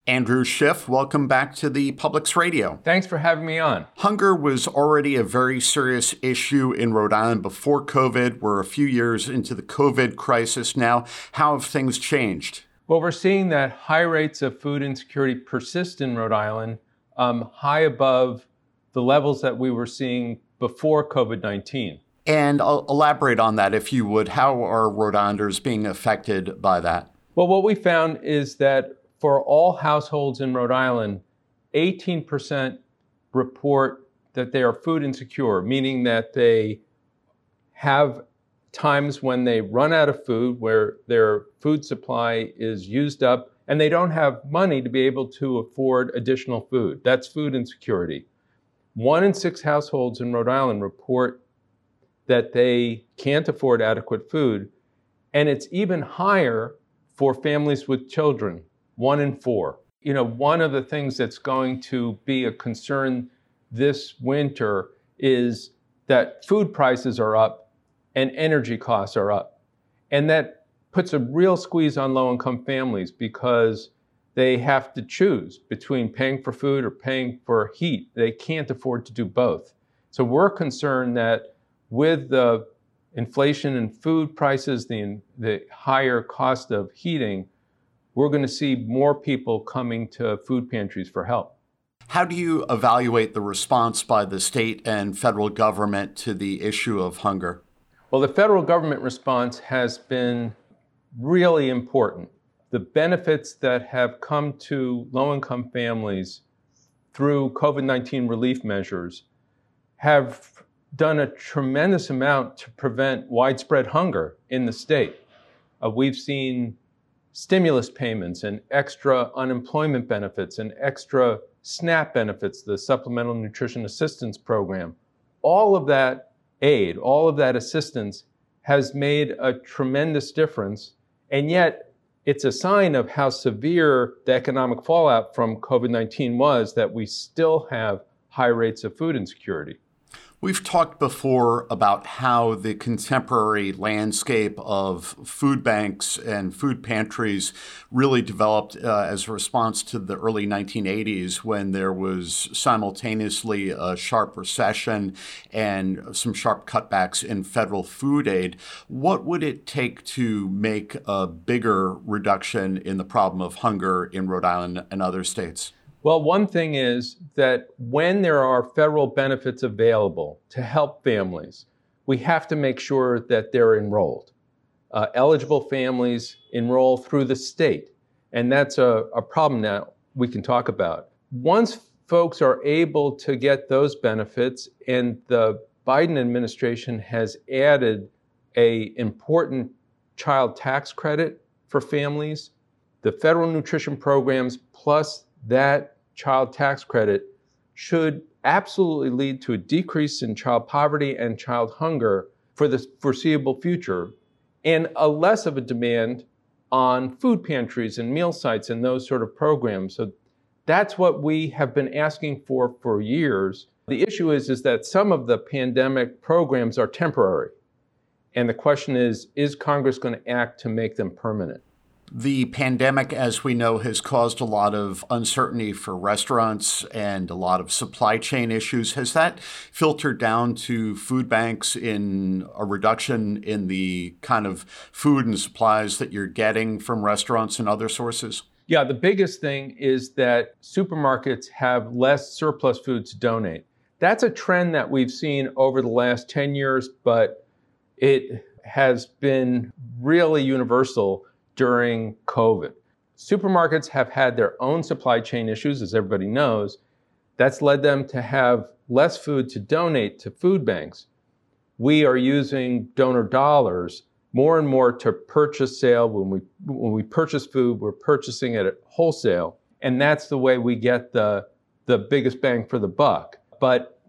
Andrew Schiff, welcome back to the Publix Radio. Thanks for having me on. Hunger was already a very serious issue in Rhode Island before COVID. We're a few years into the COVID crisis now. How have things changed? Well, we're seeing that high rates of food insecurity persist in Rhode Island, high above the levels that we were seeing before COVID-19. And I'll elaborate on that, if you would. How are Rhode Islanders being affected by that? Well, what we found is that for all households in Rhode Island, 18% report that they are food insecure, meaning that they have times when they run out of food, where their food supply is used up, and they don't have money to be able to afford additional food. That's food insecurity. 1 in 6 households in Rhode Island report that they can't afford adequate food, and it's even higher for families with children. 1 in 4. One of the things that's going to be a concern this winter is that food prices are up and energy costs are up. And that puts a real squeeze on low-income families because they have to choose between paying for food or paying for heat. They can't afford to do both. So we're concerned that with the inflation in food prices, the higher cost of heating, we're going to see more people coming to food pantries for help. How do you evaluate the response by the state and federal government to the issue of hunger? Well, the federal government response has been really important. The benefits that have come to low-income families through COVID-19 relief measures have done a tremendous amount to prevent widespread hunger in the state. We've seen stimulus payments and extra unemployment benefits and extra SNAP benefits, the Supplemental Nutrition Assistance Program. All of that aid, all of that assistance has made a tremendous difference, and yet it's a sign of how severe the economic fallout from COVID-19 was that we still have high rates of food insecurity. We've talked before about how the contemporary landscape of food banks and food pantries really developed as a response to the early 1980s, when there was simultaneously a sharp recession and some sharp cutbacks in federal food aid. What would it take to make a bigger reduction in the problem of hunger in Rhode Island and other states? Well, one thing is that when there are federal benefits available to help families, we have to make sure that they're enrolled. Eligible families enroll through the state, and that's a problem that we can talk about. Once folks are able to get those benefits, and the Biden administration has added an important child tax credit for families, the federal nutrition programs plus that child tax credit should absolutely lead to a decrease in child poverty and child hunger for the foreseeable future, and a less of a demand on food pantries and meal sites and those sort of programs. So that's what we have been asking for years. The issue is that some of the pandemic programs are temporary. And the question is Congress going to act to make them permanent? The pandemic, as we know, has caused a lot of uncertainty for restaurants and a lot of supply chain issues. Has that filtered down to food banks in a reduction in the kind of food and supplies that you're getting from restaurants and other sources? Yeah, the biggest thing is that supermarkets have less surplus food to donate. That's a trend that we've seen over the last 10 years, but it has been really universal during COVID. Supermarkets have had their own supply chain issues, as everybody knows. That's led them to have less food to donate to food banks. We are using donor dollars more and more to purchase sale. When we purchase food, we're purchasing it at wholesale, and that's the way we get the biggest bang for the buck. But,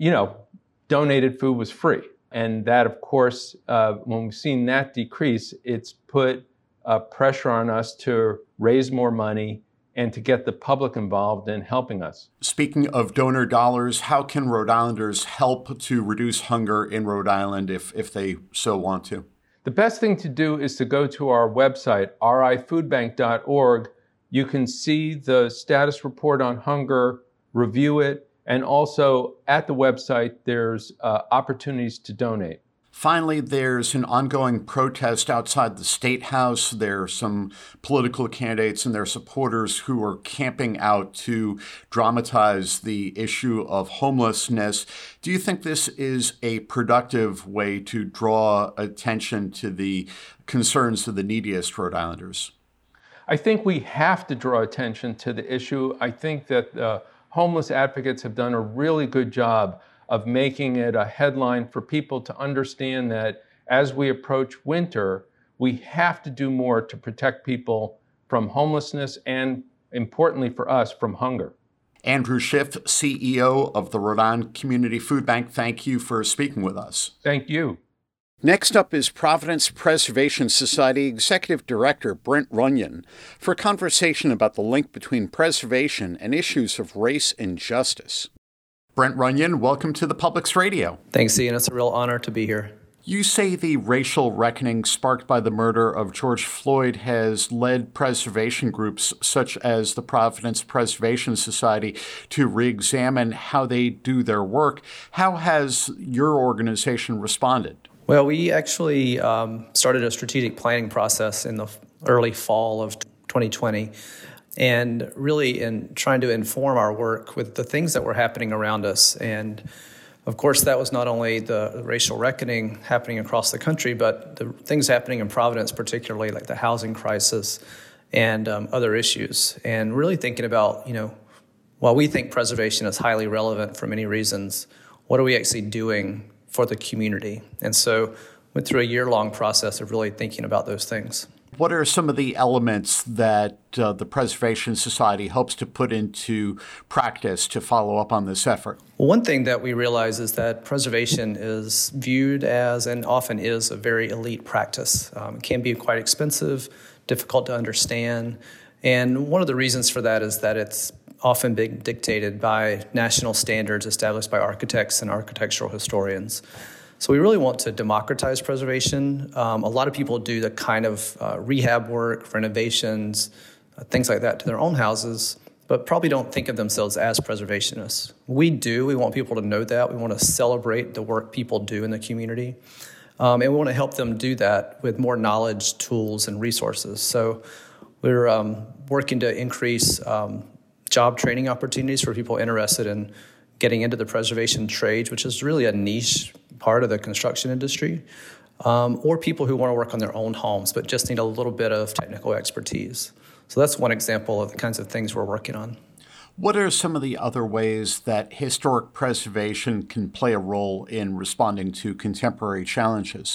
donated food was free. And that, of course, when we've seen that decrease, it's put pressure on us to raise more money and to get the public involved in helping us. Speaking of donor dollars, how can Rhode Islanders help to reduce hunger in Rhode Island if they so want to? The best thing to do is to go to our website, rifoodbank.org, You can see the status report on hunger, review it, and also at the website, there's opportunities to donate. Finally, there's an ongoing protest outside the State House. There are some political candidates and their supporters who are camping out to dramatize the issue of homelessness. Do you think this is a productive way to draw attention to the concerns of the neediest Rhode Islanders? I think we have to draw attention to the issue. I think that homeless advocates have done a really good job of making it a headline for people to understand that as we approach winter, we have to do more to protect people from homelessness and, importantly for us, from hunger. Andrew Schiff, CEO of the Rhode Island Community Food Bank, thank you for speaking with us. Thank you. Next up is Providence Preservation Society Executive Director Brent Runyon for a conversation about the link between preservation and issues of race and justice. Brent Runyon, welcome to the Public's Radio. Thanks, Ian. It's a real honor to be here. You say the racial reckoning sparked by the murder of George Floyd has led preservation groups such as the Providence Preservation Society to re-examine how they do their work. How has your organization responded? Well, we actually started a strategic planning process in the early fall of 2020. And really in trying to inform our work with the things that were happening around us. And of course, that was not only the racial reckoning happening across the country, but the things happening in Providence, particularly like the housing crisis and other issues. And really thinking about, while we think preservation is highly relevant for many reasons, what are we actually doing for the community? And so went through a year-long process of really thinking about those things. What are some of the elements that the Preservation Society hopes to put into practice to follow up on this effort? Well, one thing that we realize is that preservation is viewed as, and often is, a very elite practice. It can be quite expensive, difficult to understand, and one of the reasons for that is that it's often been dictated by national standards established by architects and architectural historians. So we really want to democratize preservation. A lot of people do the kind of rehab work, renovations, things like that to their own houses, but probably don't think of themselves as preservationists. We do. We want people to know that. We want to celebrate the work people do in the community. And we want to help them do that with more knowledge, tools, and resources. So we're working to increase job training opportunities for people interested in getting into the preservation trades, which is really a niche part of the construction industry, or people who want to work on their own homes but just need a little bit of technical expertise. So that's one example of the kinds of things we're working on. What are some of the other ways that historic preservation can play a role in responding to contemporary challenges?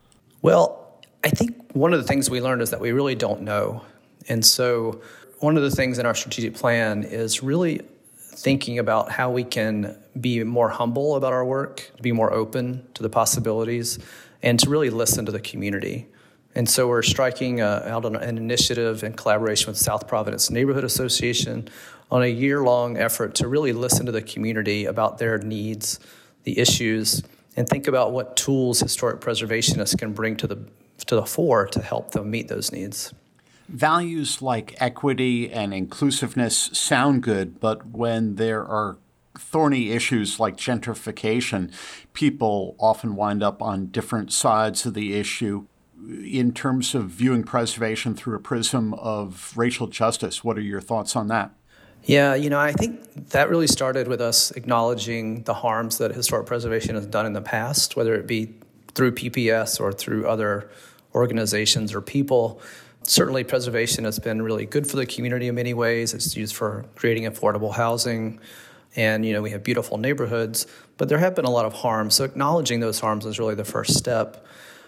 Well, I think one of the things we learned is that we really don't know. And so one of the things in our strategic plan is really thinking about how we can be more humble about our work, to be more open to the possibilities, and to really listen to the community. And so we're striking out on an initiative in collaboration with South Providence Neighborhood Association on a year-long effort to really listen to the community about their needs, the issues, and think about what tools historic preservationists can bring to the fore to help them meet those needs. Values like equity and inclusiveness sound good, but when there are thorny issues like gentrification, people often wind up on different sides of the issue. In terms of viewing preservation through a prism of racial justice, what are your thoughts on that? Yeah, I think that really started with us acknowledging the harms that historic preservation has done in the past, whether it be through PPS or through other organizations or people. Certainly, preservation has been really good for the community in many ways. It's used for creating affordable housing, and we have beautiful neighborhoods, but there have been a lot of harms. So acknowledging those harms is really the first step.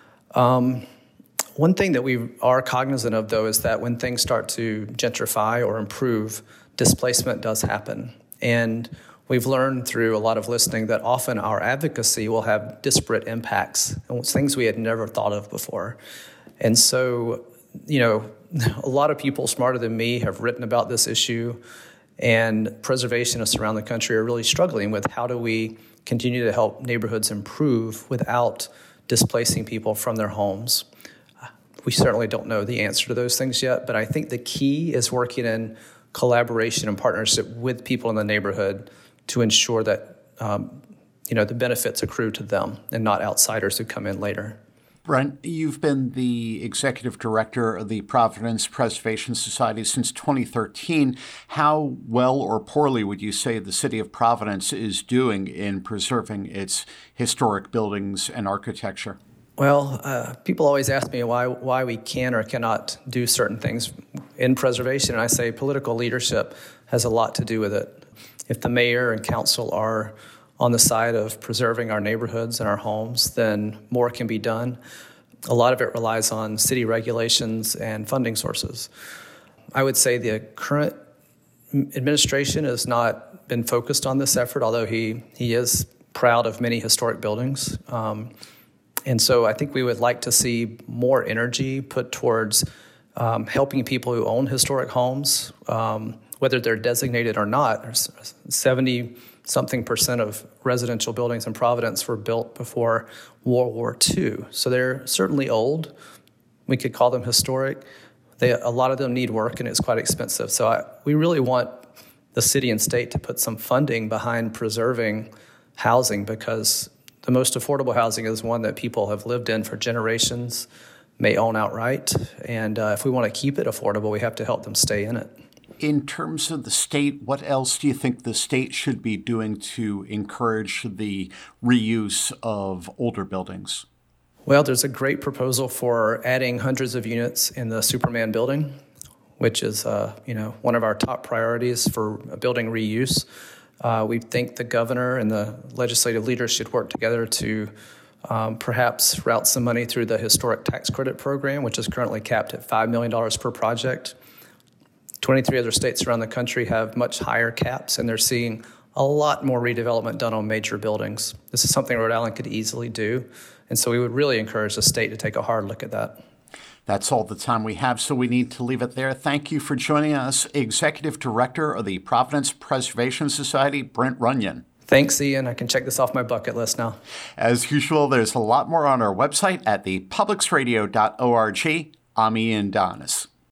One thing that we are cognizant of, though, is that when things start to gentrify or improve, displacement does happen. And we've learned through a lot of listening that often our advocacy will have disparate impacts, and things we had never thought of before. And so a lot of people smarter than me have written about this issue, and preservationists around the country are really struggling with how do we continue to help neighborhoods improve without displacing people from their homes. We certainly don't know the answer to those things yet, but I think the key is working in collaboration and partnership with people in the neighborhood to ensure that the benefits accrue to them and not outsiders who come in later. Brent, you've been the executive director of the Providence Preservation Society since 2013. How well or poorly would you say the city of Providence is doing in preserving its historic buildings and architecture? Well, people always ask me why we can or cannot do certain things in preservation, and I say political leadership has a lot to do with it. If the mayor and council are on the side of preserving our neighborhoods and our homes, then more can be done. A lot of it relies on city regulations and funding sources. I would say the current administration has not been focused on this effort, although he is proud of many historic buildings. And so I think we would like to see more energy put towards helping people who own historic homes, whether they're designated or not. 70-something% of residential buildings in Providence were built before World War II. So they're certainly old. We could call them historic. A lot of them need work, and it's quite expensive. So we really want the city and state to put some funding behind preserving housing, because the most affordable housing is one that people have lived in for generations, may own outright. And if we want to keep it affordable, we have to help them stay in it. In terms of the state, what else do you think the state should be doing to encourage the reuse of older buildings? Well, there's a great proposal for adding hundreds of units in the Superman building, which is one of our top priorities for building reuse. We think the governor and the legislative leaders should work together to perhaps route some money through the historic tax credit program, which is currently capped at $5 million per project. 23 other states around the country have much higher caps, and they're seeing a lot more redevelopment done on major buildings. This is something Rhode Island could easily do, and so we would really encourage the state to take a hard look at that. That's all the time we have, so we need to leave it there. Thank you for joining us, Executive Director of the Providence Preservation Society, Brent Runyon. Thanks, Ian. I can check this off my bucket list now. As usual, there's a lot more on our website at thepublicsradio.org. I'm Ian Donis.